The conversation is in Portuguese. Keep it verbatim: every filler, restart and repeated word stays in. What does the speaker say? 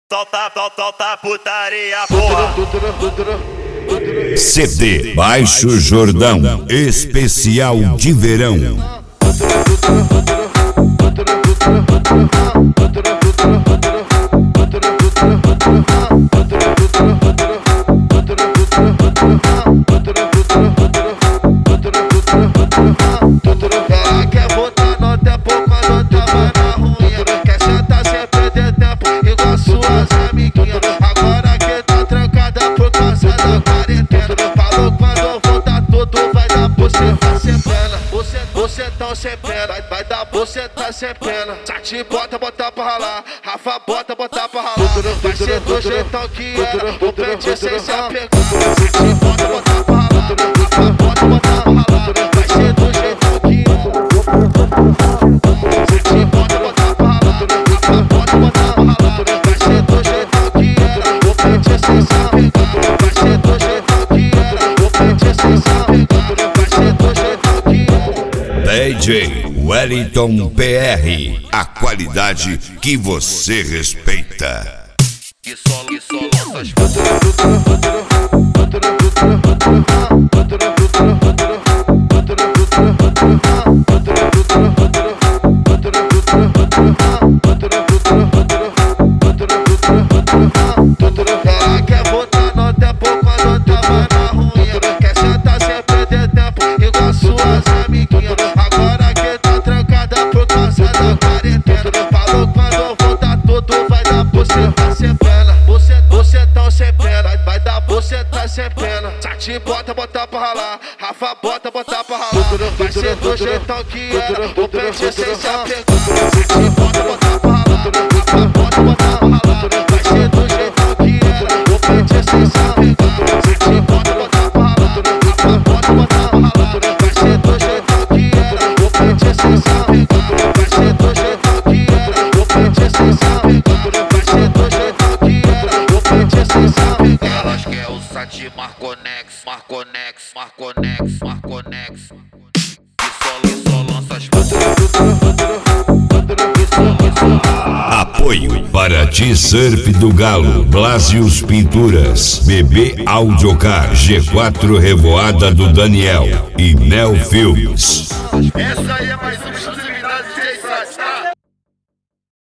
Solta, solta, solta putaria, porra. C D Baixo Jordão, especial de verão. Ela quer voltar no tempo quando tava na ruim. Quer sentar sem perder tempo igual suas amiguinhas. Agora que tá trancada por causa da quarentena. Falou quando voltar tudo vai dar buceta sem pena. Você, você tão sem pena, vai, vai dar buceta sem pena. Sati bota, bota pra ralar, Rafa bota, bota pra ralar. Vai ser do jeitão que era, o pente sem se apegar. Sati bota, bota pra ralar, Rafa bota, bota pra ralar. Vai ser do jeitão que era. Sati bota, bota pra ralar, Rafa bota, bota pra ralar. Vai ser do jeitão que era, o pente sem se apegar. Vai ser do jeitão que era, o pente sem se apegar. Vai ser do jeitão que era. D J Wellington P R, a qualidade que você respeita. E só, e só lança as Ela quer voltar no tempo quando tava na ruim. Quer sentar sem perder tempo igual suas amiguinhas. Agora que tá trancada por causa da quarentena. Falou quando voltar tudo vai dar buceta sem pena. Você, você tão sem pena, vai, vai dar buceta sem pena. Sati bota, bota pra ralar, Rafa bota, bota pra ralar. Vai ser do jeitão que era, o pente sem se apegar. Sati bota, bota pra ralar, Rafa bota, bota pra ralar. Vai ser do jeitão que era, o pente sem se apegar. Sati bota, bota pra ralar, Rafa bota, bota pra ralar. Vai ser do jeitão que era, o pente sem se apegar. Vai ser do jeitão que era, o pente sem se apegar. Vai ser do jeitão que era, o pente sem se apegar. Elas querem o Sati Marconex, Marconex, Marconex, Marconex. E só, e só lança as Apoio para T-Surf do Galo, Blasius Pinturas, B B Audiocar, G quatro Revoada do Daniel e Neo Filmes. Essa aí é mais uma